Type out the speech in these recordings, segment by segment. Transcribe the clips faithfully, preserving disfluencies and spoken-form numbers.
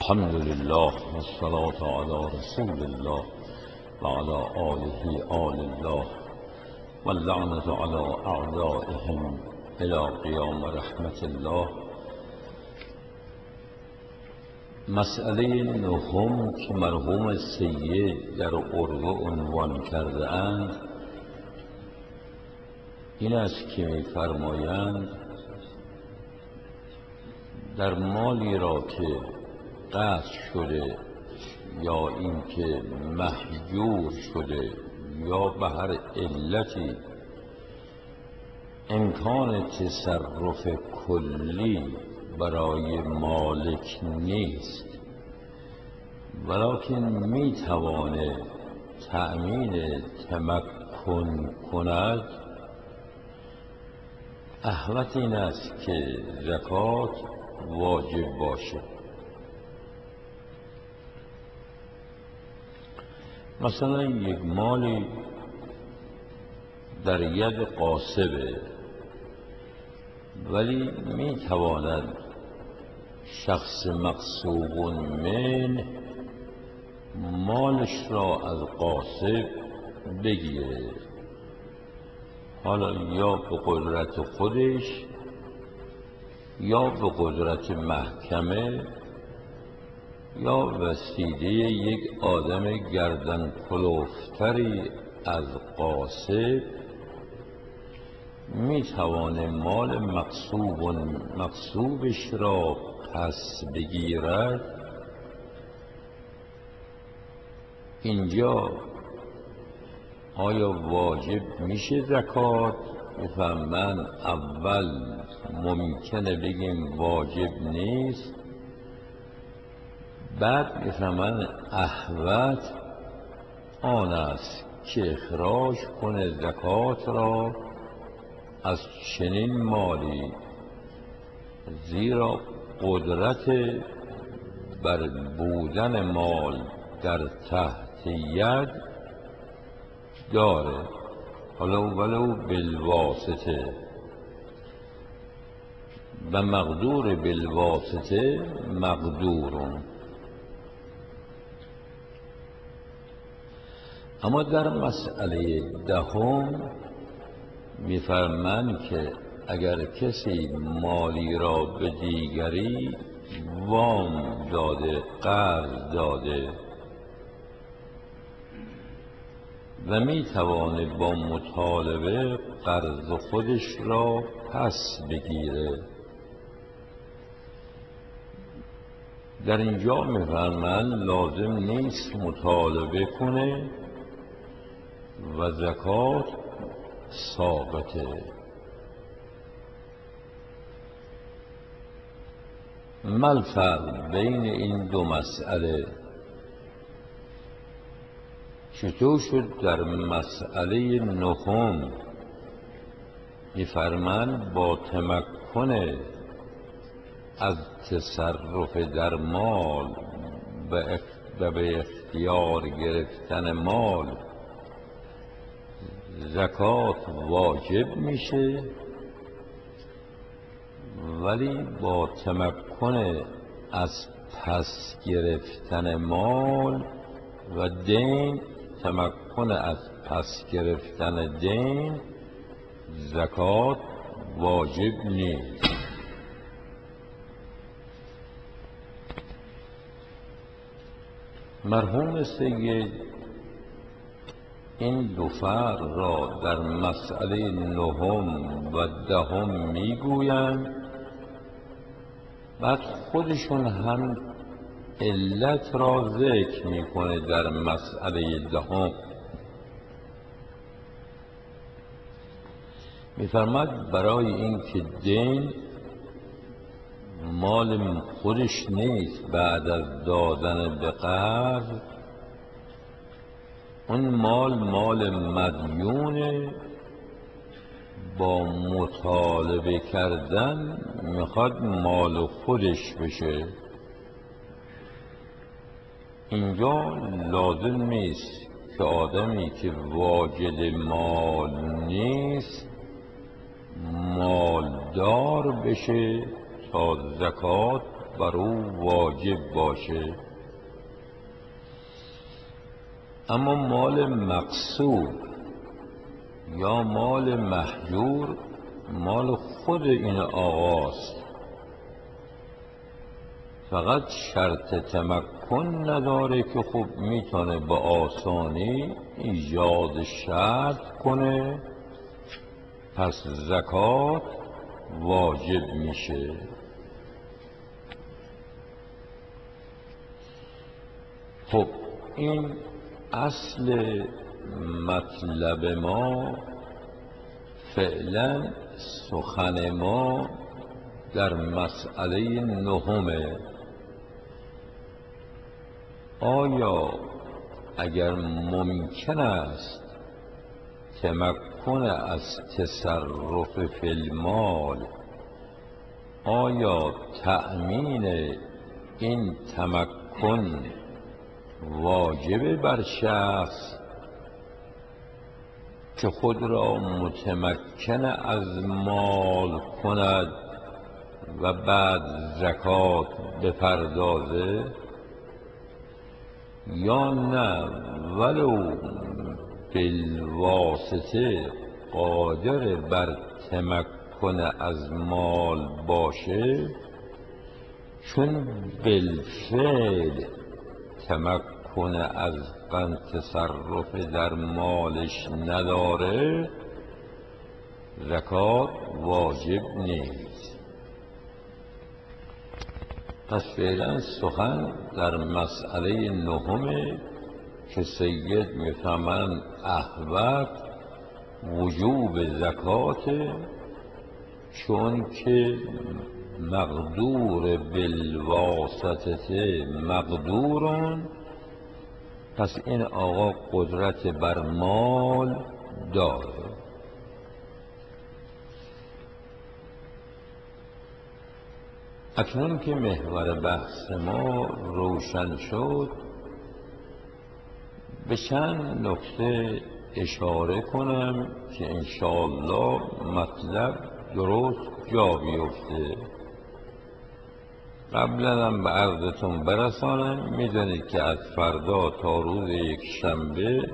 الحمد لله والصلاة على رسول الله وعلى آله آل الله واللعنة على أعدائهم إلى قیام رحمت الله. مسئله نهم که مرحوم سید در عرض عنوان کرده اند این است که می‌فرمایند در مالی را که قطع شده یا اینکه مهجور شده یا به هر علتی امکان تصرف کلی برای مالک نیست ولکن میتواند تأمین تمکن کند، احوط این است که زکات واجب باشد. مثلا یک مالی در ید قاصبه ولی میتواند شخص مغصوب من مالش را از قاصب بگیره، حالا یا به قدرت خودش یا به قدرت محکمه یا وسیله یک آدم گردن کلفتری از قاصب میتوانه مال مغصوب مغصوبش را پس بگیرد. اینجا آیا واجب میشه زکات؟ من اول ممکنه بگیم واجب نیست، بعد میفهمن احوط آن است که اخراج کنه زکات را از چنین مالی، زیرا قدرت بر بودن مال در تحت ید داره، حالا ولو بالواسطه و مقدور بالواسطه مقدورون. اما در مسئله دهم می‌فرمایند که اگر کسی مالی را به دیگری وام داده، قرض داده و میتوانه با مطالبه قرض خودش را پس بگیره، در اینجا می‌فرمایند لازم نیست مطالبه کنه و زکات ثابته. ما الفرق بین این دو مسئله؟ چطور شد در مسئله نهم می‌فرمایند با تمکن از تصرف در مال و به اختیار گرفتن مال زکات واجب میشه، ولی با تمکن از پس گرفتن مال و دین، تمکن از پس گرفتن دین زکات واجب نیست. مرحوم سید این دو فرق را در مسئله نهم و دهم میگویند، بعد خودشون هم علت را ذکر میکنه در مسئله دهم. میفرماید برای اینکه دین مال خودش نیست، بعد از دادن به قرض اون مال مال مدیونه، با مطالبه کردن میخواد مال خودش بشه. اینجا لازم نیست که آدمی که واجد مال نیست مالدار بشه تا زکات بر او واجب باشه. اما مال مقصود یا مال مهجور مال خود این آقاست، فقط شرط تمکن نداره که خب میتونه به آسانی ایجاد شرط کنه، پس زکات واجب میشه. خب این اصل مطلب ما. فعلا سخن ما در مسئله نهمه. آیا اگر ممکن است تمکن از تصرف فی المال، آیا تأمین این تمکن واجب بر شخص که خود را متمکن از مال کند و بعد زکات بپردازه، یا نه ولو بالواسطه قادر بر تمکن از مال باشه، چون بالفعل تمکن از قن تصرف در مالش نداره، زکات واجب نیست. پس فعلا سخن در مسئله نهمه که سید میفهمند احوط وجوب زکات، چون که مقدور بالواسطه مقدورون، پس این آقا قدرت بر مال داره. اکنون که محور بحث ما روشن شد، به چند نکته اشاره کنم که انشاءالله مطلب درست جا بیفته. قبلا هم به عرضتون برسانم، میدونید که از فردا تا روز یک شنبه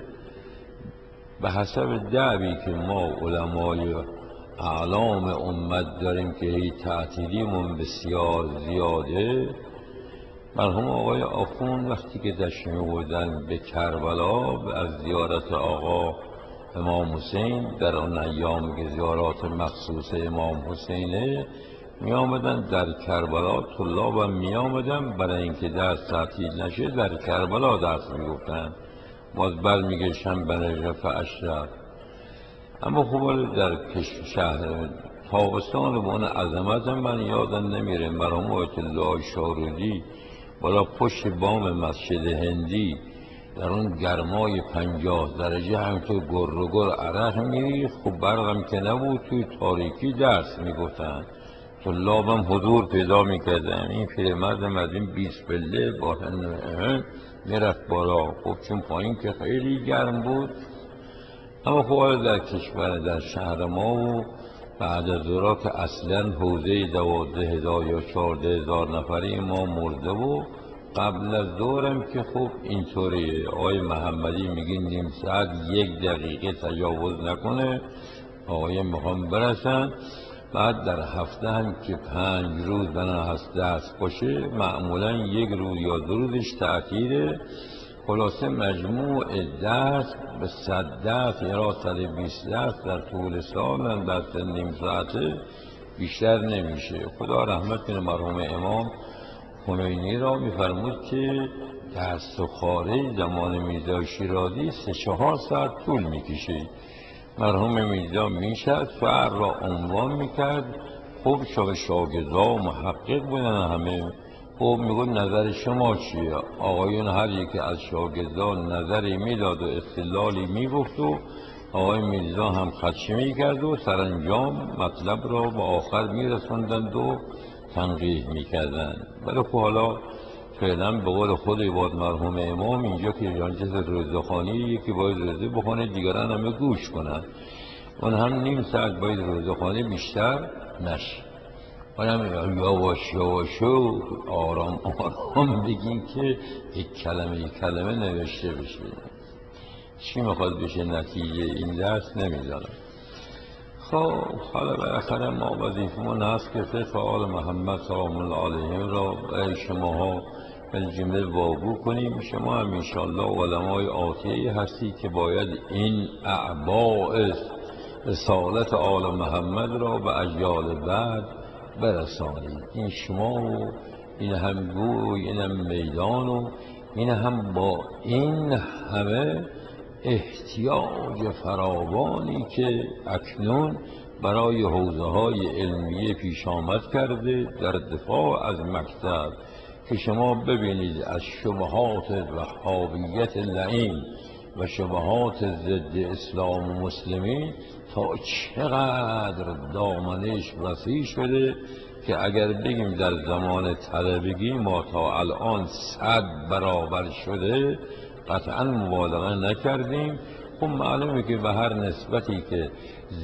به حسب دعوی که ما علمای اعلام امت داریم که هی تعطیلیمون بسیار زیاده، مرحوم آقای آخوند وقتی که تشریف بردن به کربلا از زیارت آقا امام حسین، در آن ایام که زیارات مخصوص امام حسینه، می آمدن در کربلا، طلابم می آمدن برای اینکه درس تعطیل نشه در کربلا درس می گفتن، باز بر می گشتن به نجف اشرف. اما خب در کشف شهر تابستان و اون عظمت من یادم نمیره، مرحوم آیت الله شارودی بالا پشت بام مسجد هندی در اون گرمای پنجاه درجه همینطور گر و گر عرق میریخت، خب برقم که نبود، توی تاریکی درس میگفتن، طلابم حضور پیدا میکردن. این پیرمردم از این بیست پله با هم میرفت بالا، خب چون پایین که خیلی گرم بود. اما خب در کشور در شهر ما و بعد از ظهر که اصلا حوزه دوازده هزار یا چهارده هزار نفری ما مرده و قبل از ظهرم که خب اینطوری آقای محمدی میگین نیم ساعت یک دقیقه تجاوز نکنه آقای میخوام برسن. بعد در هفته هم که پنج روز بنا هست درس باشه، معمولا یک روز یا دو روزش تعطیله. خلاصه مجموع درس به صد درس یا صد و بیست درس در طول سال من درس نیم ساعته بیشتر نمیشه. خدا رحمت کنه مرحوم امام خمینی را میفرمود که درس و خارج زمان میرزا شیرازی سه چهار ساعت طول میکشه. مرحوم میرزا میشد فعر را عنوان میکرد، خوب شاگ شاگردا محقق بودن همه. خب میگو نظر شما چیه؟ آقایون هر یکی از شاگردان نظری میداد و استدلالی میگفت و آقای میرزا هم خدشه میکرد و سرانجام مطلب را به آخر میرسوندند و تنقیح میکردند. ولی خب حالا فعلا به قول خود عباد مرحوم امام اینجا که جانجز روزخانی یکی باید روزه بخونه، دیگران همه گوش کنن، اون هم نیم ساعت باید روزخانی بیشتر نشه. آدم یواش یواش و آرام آرام بگین که یک کلمه یک کلمه نوشته بشه. چی میخواد بشه نتیجه این درس نمیدانم. خب حالا بالاخره ما وظیفمون هست که فقه آل محمد سلام الله علیهم را برای شماها بالجمله واگو کنیم. شما هم انشاءالله علمای آتیه‌ای هستی که باید این اعباء رسالت آل محمد را به اجیال بعد برسانید. این شما و این هم گوی این هم میدان و این هم با این همه احتیاج فراوانی که اکنون برای حوزه های علمیه پیش آمد کرده در دفاع از مکتب، که شما ببینید از شبهات وهابیت لعین و شبهات ضد اسلام و مسلمین تا چقدر دامنش وسیع شده که اگر بگیم در زمان طلبگی ما تا الان صد برابر شده قطعا مبالغه نکردیم. خب معلومه که به هر نسبتی که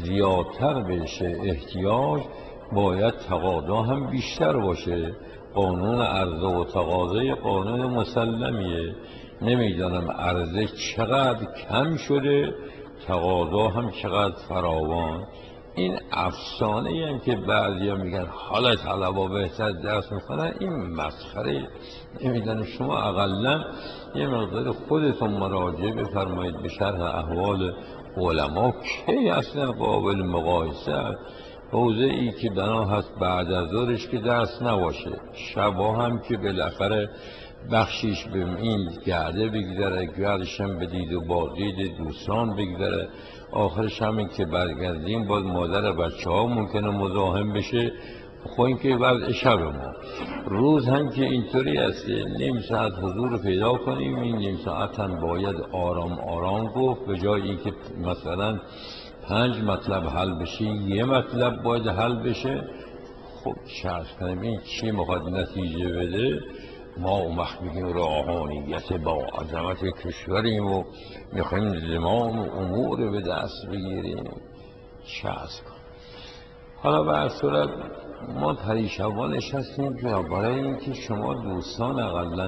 زیادتر بشه احتیاج باید تقاضا هم بیشتر باشه. قانون عرضه و تقاضای قانون مسلمیه. نمیدانم عرضه چقدر کم شده تقاضا هم چقدر فراوان. این افسانه هم که بعضی هم میگن حالا طلبا بهتر درس میکنن، این مسخره. نمیدانم شما اقلا یه مقدار خودتون مراجعه بفرمایید به شرح احوال علما کی اصلا قابل مقایسه است. حوزه ای که بنا هست بعد از ظهرش که درس نباشه، شبا هم که بالاخره بخشیش به این گرده بگذره، گردش هم به دید و بازدید دوستان بگذره، آخرش هم این که برگردیم باز مادر بچه ها ممکنه مزاحم بشه. خب این که وضع شب ما روز هم که اینطوری است، نیم ساعت حضور رو پیدا کنیم، این نیم ساعت هم باید آرام آرام گفت. به جای اینکه مثلا پنج مطلب حل بشه یه مطلب باید حل بشه. خب چه عرض کنیم این چی میخواد نتیجه بده؟ ما اون وقت میگیم روحانیت با عظمت کشوریم و میخوایم زمام و امور به دست بگیریم. چه عرض کنیم. حالا به هر صورت ما پریشبان نشستیم که برای اینکه شما دوستان اقلا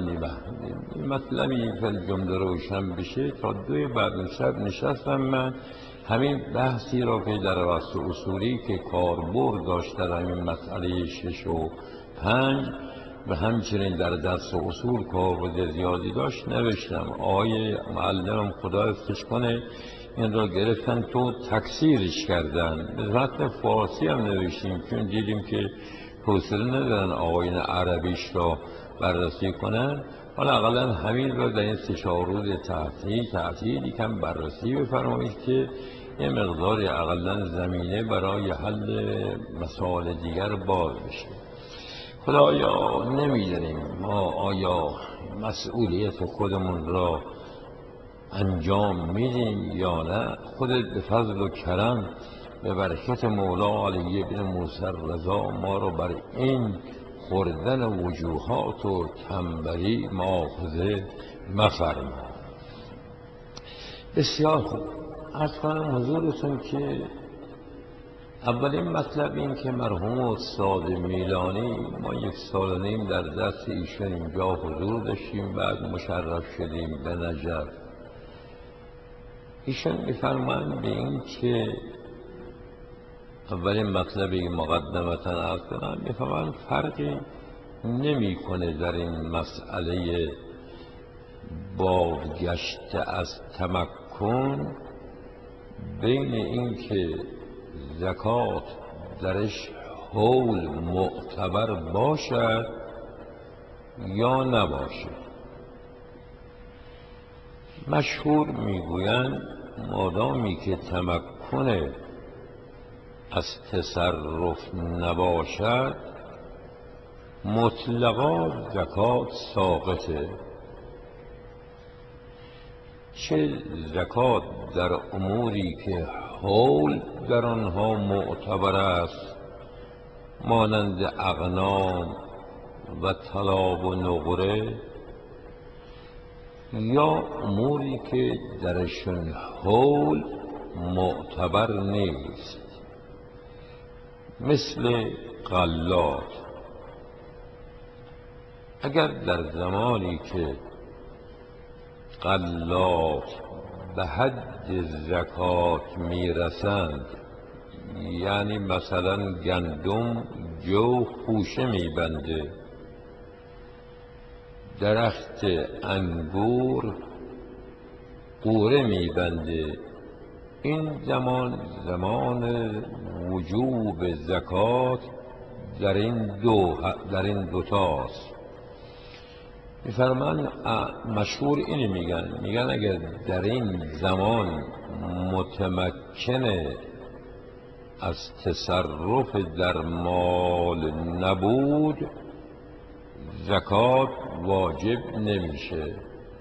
این مطلبی که جمله روشن بشه. تا دوی بعد شب نشستم من همین بحثی را که در وسط اصولی که کاربرد داشت در همین مسئله شش و پنج و همچنین در درس اصول کاربرد زیادی داشت نوشتم. آقای معلمم خدا حفظش کنه این را گرفتن تو تکثیرش کردن. به متن فارسی هم نوشتیم چون دیدیم که حوصله ندارن آقایان عربیش را بررسی کنن. حالا اقلا همین را در این سه چهار روز تعطیل تعطیل یکم بررسی بفرمایید که یه مقداری اقلا زمینه برای حل مسائل دیگر باز بشه. خدایا نمیدونیم ما آیا مسئولیت خودمون را انجام میدیم یا نه. خودت به فضل و کرم به برکت مولا علی بن موسی رضا ما رو بر این خوردن وجوهات و تنبلی مؤاخذه مفرما. بسیار خوب. عرض کنم حضورتون که اولین مطلب این که مرحوم استاد میلانی ما یک سال و نیم در دست ایشون اینجا حضور داشتیم، بعد مشرف شدیم به نجف. ایشون میفرمایند به این که اولین مطلبی مقدمتا عرض کنم میفرمایند فرقی نمیکنه در این مسئله بازگشت از تمکن بین این که زکات درش حول معتبر باشد یا نباشد. مشهور میگویند مادامی که تمکن از تصرف نباشد مطلقا زکات ساقطه. چه زکات در اموری که حول در آنها معتبر است مانند اغنام و طلا و نقره، یا اموری که درشون حول معتبر نیست مثل غلات. اگر در زمانی که غلات به حد زکات میرسند، یعنی مثلا گندم جو خوشه میبنده، درخت انگور قوره میبنده، این زمان زمان وجوب زکات در این دو در این دوتاست. میفرمان مشهور اینی میگن میگن اگر در این زمان متمکن از تصرف در مال نبود، زکات واجب نمیشه.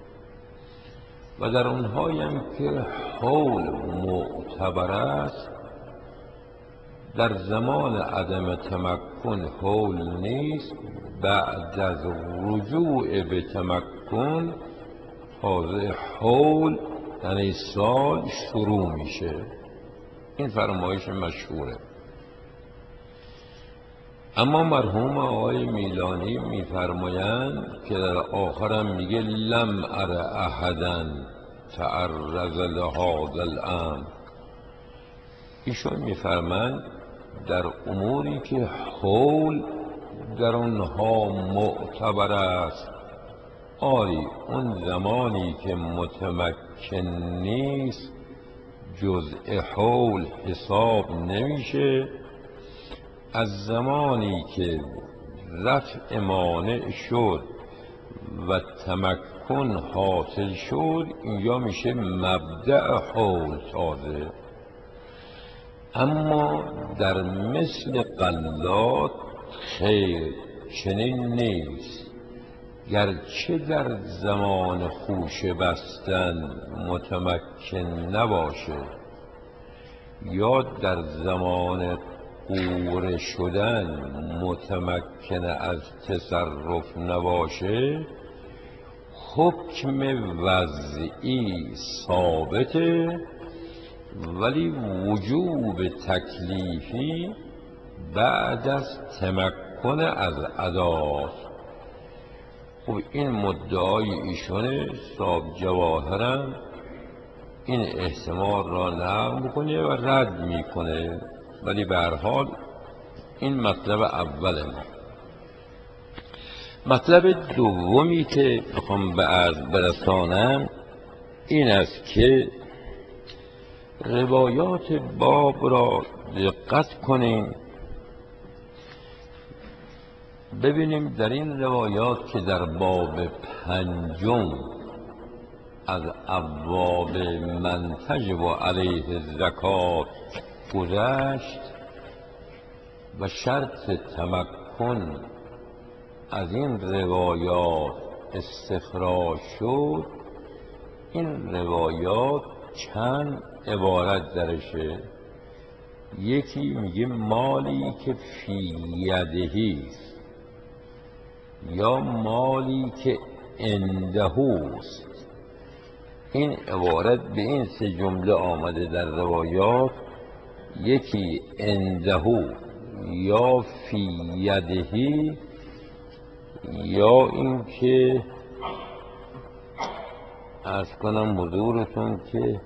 و در اونهایی هم که حول معتبر است، در زمان عدم تمکن حول نیست، بعد از رجوع به تمکن تازه حول یعنی سال شروع میشه. این فرمایش مشهوره. اما مرحوم آقای میلانی میفرمایند که در آخرم میگه لم ار احدا تعرض لهذا الامر. ایشون میفرمایند در اموری که حول در آنها معتبر است، آری اون زمانی که متمکن نیست جزء حول حساب نمیشه. از زمانی که رفع مانع شد و تمکن حاصل شد، اینجا میشه مبدأ حول تازه. اما در مثل غلات خیر چنین نیست. گرچه در زمان خوشه بستن متمکن نباشه یا در زمان قوره شدن متمکن از تصرف نباشه، حکم وضعی ثابته، ولی وجوب تکلیفی بعد از تمکن از اداست. خب این مدعای ایشونه. صاحب جواهرم این احتمال را نقل میکنه و رد میکنه، ولی به هر حال این مطلب اوله. مطلب دومی که میخوام به عرض برسانم این است که روایات باب را دقت کنیم، ببینیم در این روایات که در باب پنجم از ابواب من تجب علیه الزکات گذشت و شرط تمکن از این روایات استخراج شد. این روایات چند عبارت درشه. یکی میگه مالی که فی یدهی است یا مالی که عندهوست. این عبارت به این سه جمله آمده در روایات، یکی عندهو یا فی یدهی یا این که عرض کنم حضورتون که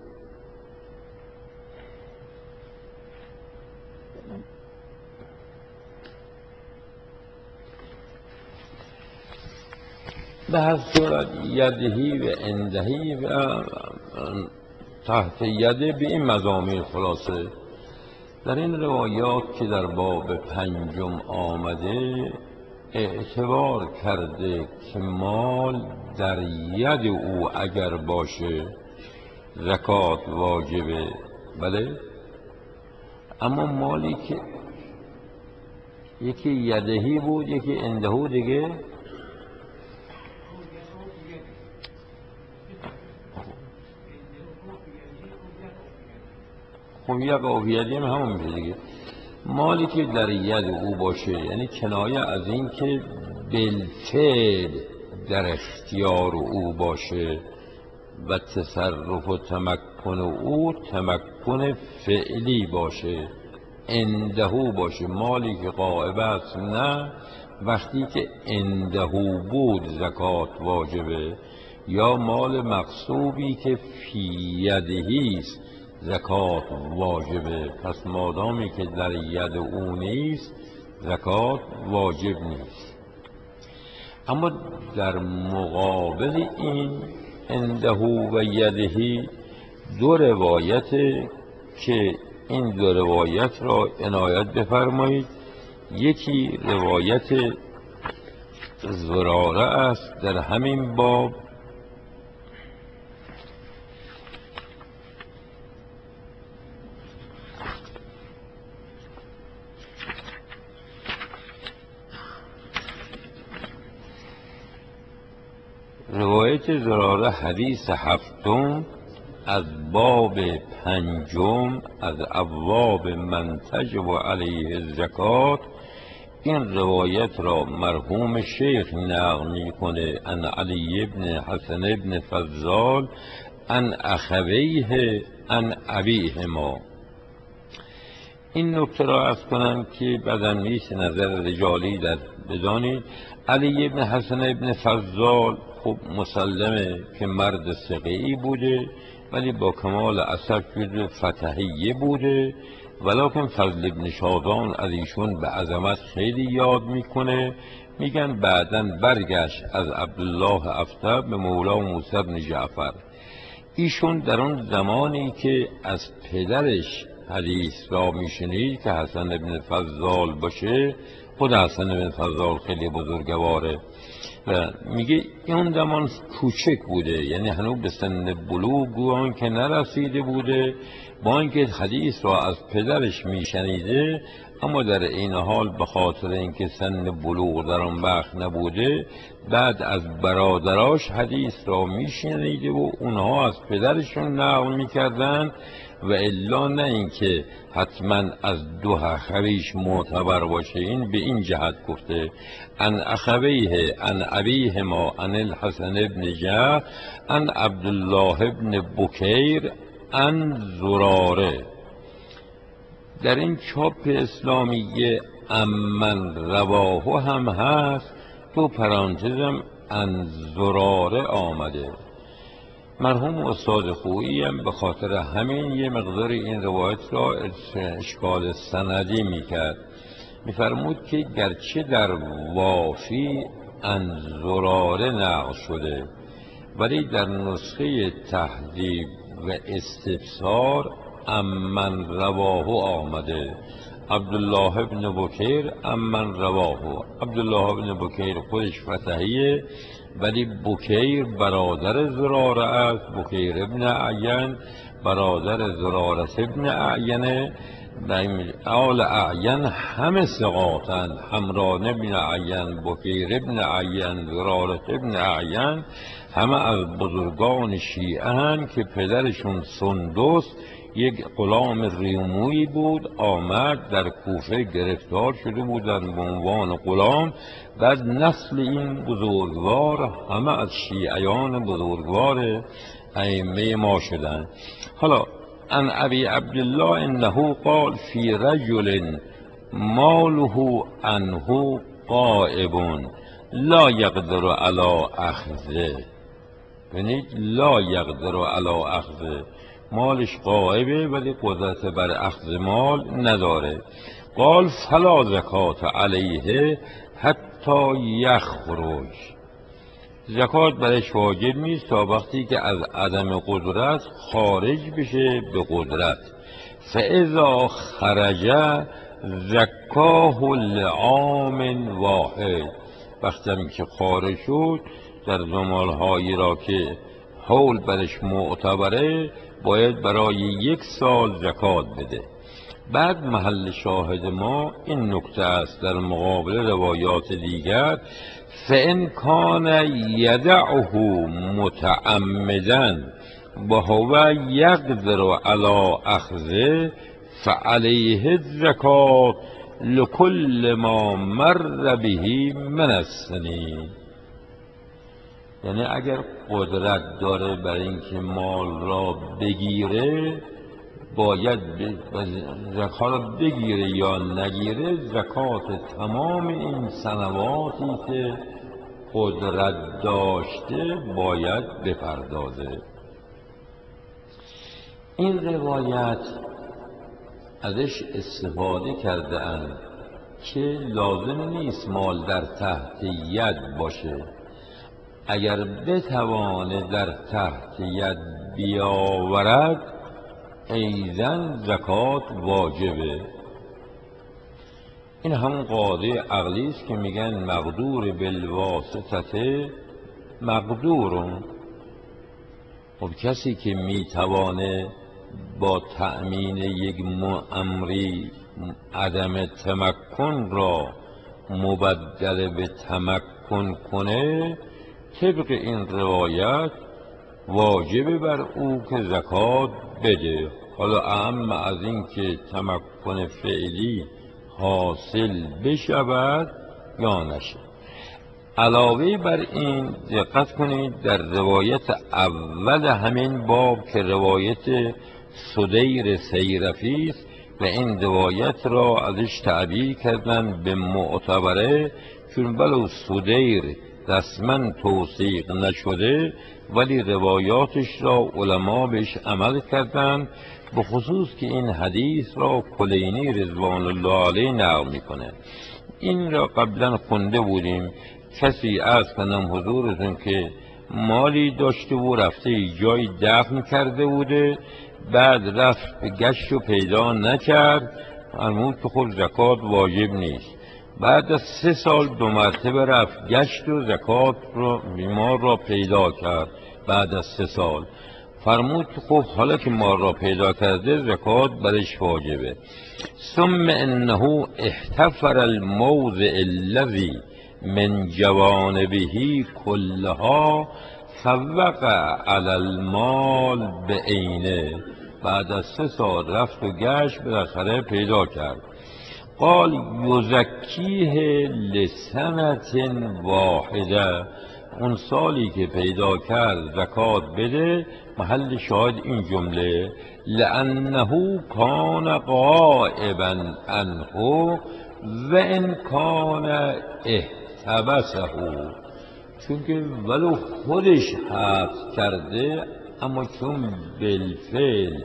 به هر صورت یدهی و اندهی و تحت یده به این مضامین خلاصه. در این روایات که در باب پنجم آمده اعتبار کرده که مال در ید او اگر باشه زکات واجبه، بله، اما مالی که یکی یدهی بود یکی اندهو دیگه خب یک آفیدی هم همون میشه دیگه. مالی که در ید او باشه یعنی کنایه از این که بالفعل در اختیار او باشه و تصرف و تمکن او تمکن فعلی باشه، اندهو باشه، مالی که غائب است نه، وقتی که اندهو بود زکات واجبه، یا مال مغصوبی که فی یدهی است زکات واجبه. پس مادامی که در ید او نیست زکات واجب نیست. اما در مقابل این اندهو و یدهی دو روایت که این دو روایت را عنایت بفرمایید. یکی روایت زراره است در همین باب، روایت زراره حدیث هفتم از باب پنجم از ابواب من تجب علیه الزکات. این روایت را مرحوم شیخ نقل میکنه ان علی ابن حسن ابن فضال ان اخویه ان ابیهما. این نکته را عرض کنم که بعداً میشه نظر رجالی در بدانید. علی ابن حسن ابن فضال خب مسلمه که مرد ثقه‌ای بوده، ولی با کمال اسف جزو فتحیه بوده، ولکن فضل ابن شاذان از ایشون به عظمت خیلی یاد میکنه. میگن بعداً برگشت از عبدالله افطر به مولا موسی بن جعفر. ایشون در اون زمانی که از پدرش حدیث را میشنید که حسن ابن فضال باشه، خود حسن ابن فضال خیلی بزرگواره و میگه اون زمان کوچک بوده، یعنی هنوز به سن بلوغ گویان که نرسیده بوده، با اینکه حدیث را از پدرش میشنیده، اما در این حال به خاطر اینکه سن بلوغ در اون وقت نبوده، بعد از برادراش حدیث را میشنیده و اونها از پدرشون نقل میکردن، و الا نه اینکه حتما از دو اخویش معتبر باشه. این به این جهت گفته ان اخویه ان ابیهما ان الحسن ابن جعفر ان عبدالله ابن بکیر ان زراره. در این چاپ اسلامیه امن رواه هم هست، تو پرانتزم ان زراره آمده. مرحوم استاد خویی هم به خاطر همین یه مقدار این روایت را اشکال سندی میکرد. میفرمود که گرچه در وافی ان زراره نقل شده، ولی در نسخه تهذیب و استفسار امن رواه آمده. عبدالله ابن بکیر امن رواه. عبدالله ابن بکیر خودش فتحیه، ولی بکیر برادر زراره است. بکیر ابن اعین برادر زراره ابن اعینه. آل اعین همه ثقاتن، حمران ابن اعین، بکیر ابن اعین، زراره ابن اعین، همه از بزرگان شیعه هم که پدرشون سندس یک غلام ریمویی بود، آمد در کوفه گرفتار شده بودن به عنوان غلام. بعد نسل این بزرگوار همه از شیعیان بزرگوار ائمه ما شدن. حالا ان ابی عبدالله انه قال فی رجل ماله عنه غائب لا یقدر علی اخذه. یعنی لا یقدر علی اخذه، مالش غائبه ولی قدرت بر اخذ مال نداره. قال فلا زکات علیه حتی یخرج. زکات برش واجب نیست تا وقتی که از عدم قدرت خارج بشه به قدرت. فاذا خرج زکاه لعام واحد. وقتی که خارج شد در زمانهایی را که حول برش معتبره باید برای یک سال زکات بده. بعد محل شاهد ما این نکته است در مقابل روایات دیگر، فإن کان یدعه متعمدا و هو یقدر علی اخذه فعلیه الزکات لکل ما مر به من السنین. یعنی اگر قدرت داره برای اینکه مال را بگیره، باید زکات را بگیره یا نگیره، زکات تمام این سنواتی که قدرت داشته باید بپردازه. این روایت ازش استفاده کرده اند که لازم نیست مال در تحت ید باشه، اگر بتوانه در تحت ید بیاورد ایضاً زکات واجبه. این همون قاعده عقلی است که میگن مقدور بالواسطه مقدورون. خب کسی که میتوانه با تأمین یک امری عدم تمکن را مبدل به تمکن کنه، طبق این روایت واجب بر او که زکات بده، حالا اهم از این که تمکن فعلی حاصل بشود یا نشه. علاوه بر این دقت کنید در روایت اول همین باب که روایت سدیر سیرفی است و این روایت را ازش تعبیر کردن به معتبره، چون ولو سدیر رسما توثیق نشده ولی روایاتش را علما بهش عمل کردند، به خصوص که این حدیث را کلینی رضوان الله علیه نقل میکنه. این را قبلا خونده بودیم. کسی عرض کنم حضورتون که مالی داشته و رفته جای دفن کرده بوده، بعد رفت گشت و پیدا نکرد، فرمود که خب زکات واجب نیست. بعد از سه سال دو مرتبه رفت گشت و زکات رو بیمار را پیدا کرد. بعد از سه سال فرمود که خب حالا که مار را پیدا کرده زکات برش واجبه. ثم انه احتفر الموضع الذی من جوانبه کلها فوقع علی المال بعینه. بعد از سه سال رفت و گشت بالاخره پیدا کرد. قال یزکیه لسنت واحده، اون سالی که پیدا کرد زکات بده. محل شاهد این جمله لانه کان غائبا عنه و ان کان احتبسه، چون که ولو خودش حبس کرده اما چون بالفعل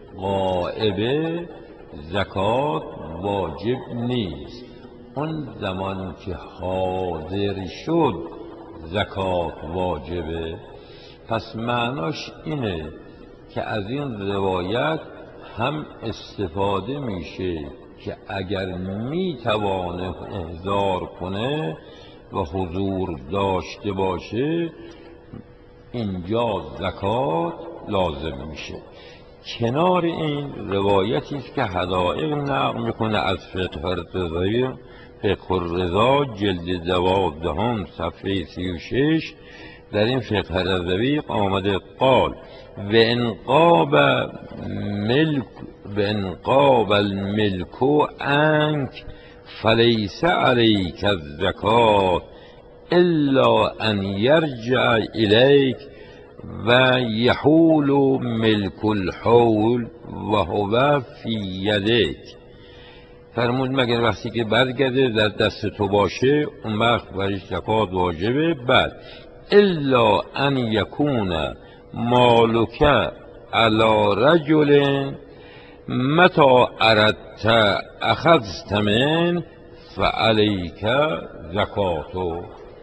غائبه زکات واجب نیست. اون زمان که حاضر شد زکات واجبه. پس معناش اینه که از این روایت هم استفاده میشه که اگر میتوانه احضار کنه و حضور داشته باشه اینجا زکات لازم میشه. کنار این روایتی است که حدائق نقل میکنه از فقه الرضا، فقه الرضا جلد دوازدهم صفحه سی و شش. در این فقه الرضوی آمده قال و انقاب ملک و انقاب الملک عنک فلیس علیک الزکات الا ان یرجع الیک و یحول ملک الحول و هو فی یدک. فرمود مگر وقتی که برگرده در دست تو باشه اون وقت برش زکات واجبه. بعد الا ان یکون مالک علی رجل متى اردت اخذت من فعلیک زکاتو.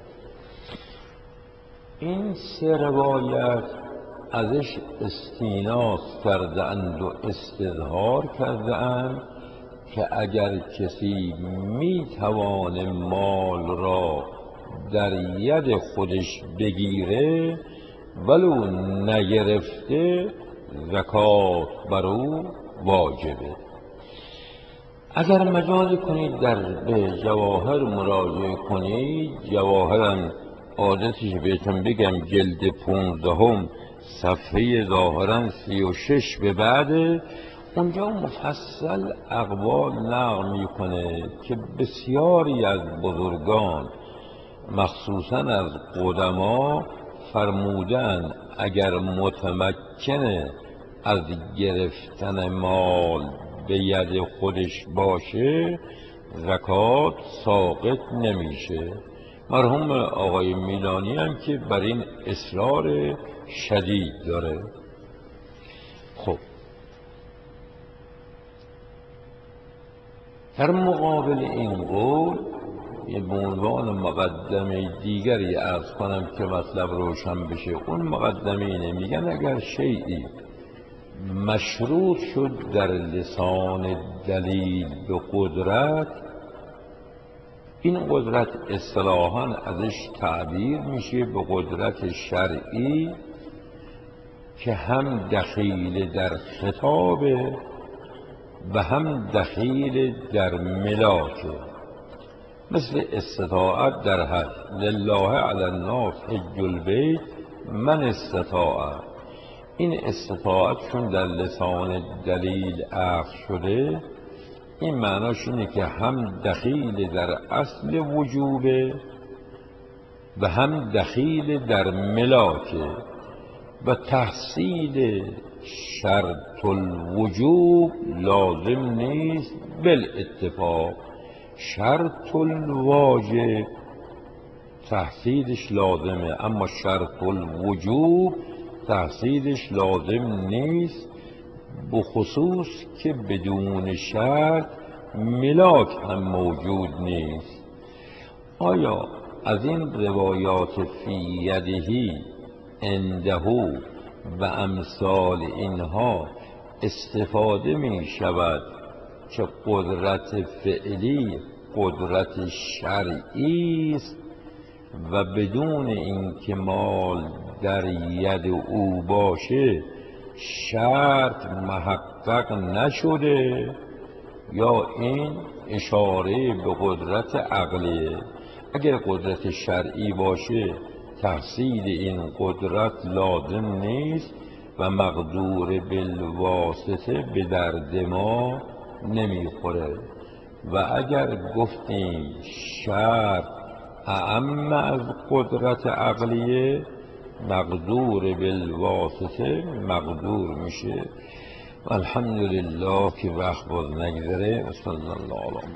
این سه روایت ازش استیناس کرده اند و استظهار کرده اند که اگر کسی میتوانه مال را در ید خودش بگیره ولو نگرفته زکات بر او واجبه. اگر مجال کنید در به جواهر مراجعه کنید، جواهرم عادتش بهتون بگم جلد پونزدهم صفحه ظاهرا سی و شش به بعد، اونجا مفصل اقوال نقل میکنه که بسیاری از بزرگان مخصوصا از قدما فرمودن اگر متمکن از گرفتن مال به ید خودش باشه زکات ساقط نمیشه. مرحوم آقای میلانی هم که بر این اصرار شدید داره. خب در مقابل این قول به عنوان مقدمه دیگری عرض کنم که مطلب روشن بشه. اون مقدمه اینه، میگن اگر شیئی مشروط شد در لسان دلیل به قدرت، این قدرت اصطلاحاً ازش تعبیر میشه به قدرت شرعی که هم دخیل در خطابه و هم دخیل در ملاکه. مثل استطاعت در حج، لله علی الناس حج البیت من استطاع. این استطاعت چون در لسان دلیل اخذ شده، این معناش اینه که هم دخیل در اصل وجوبه و هم دخیل در ملاکه و تحصیل شرط الوجوب لازم نیست بالاتفاق. شرط الواجب تحصیلش لازمه، اما شرط الوجوب تحصیلش لازم نیست، بخصوص که بدون شرط ملاک هم موجود نیست. آیا از این روایات فی یدهی عنده و امثال اینها استفاده می شود که قدرت فعلی قدرت شرعی است و بدون اینکه مال در ید او باشه شرط محقق نشده، یا این اشاره به قدرت عقلیه؟ اگر قدرت شرعی باشه تحصیل این قدرت لازم نیست و مقدور بالواسطه به درد ما نمیخوره. و اگر گفتیم شرط اعم از قدرت عقلیه، مقدور بالواسطه مقدور میشه. الحمدلله که وقت باز نگذره. صلی الله علیه